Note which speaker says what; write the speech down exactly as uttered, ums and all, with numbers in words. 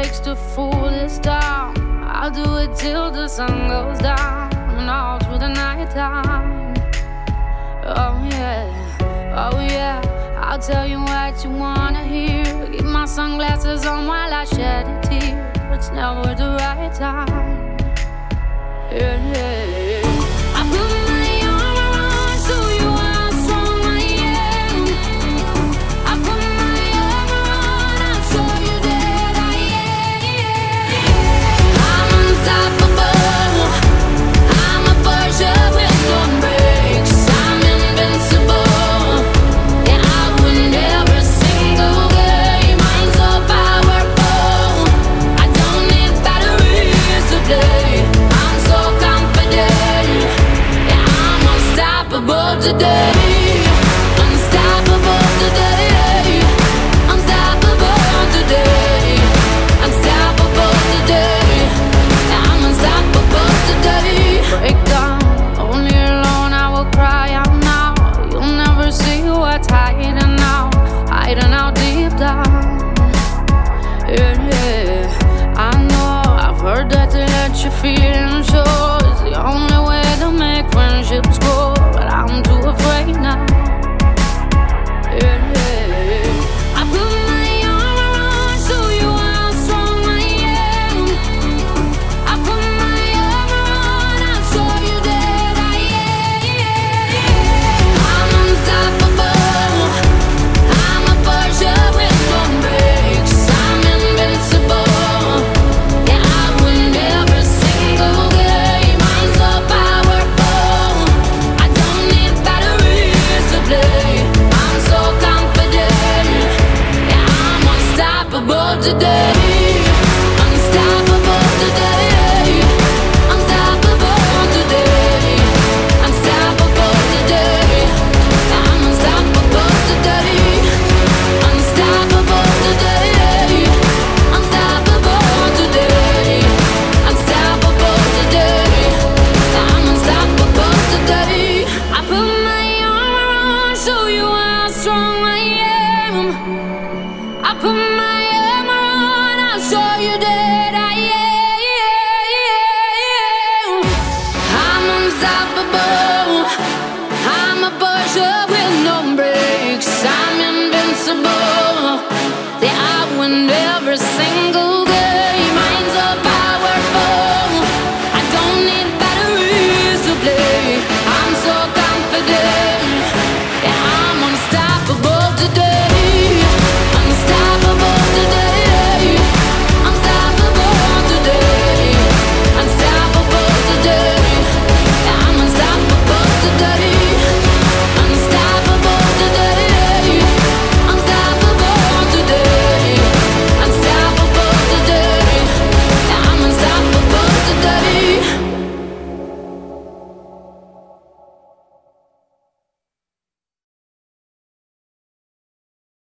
Speaker 1: takes to fool this town. I'll do it till the sun goes down and all through the night time. Oh yeah, oh yeah, I'll tell you what you wanna hear. Keep my sunglasses on while I shed a tear. It's never the right time. Yeah, yeah.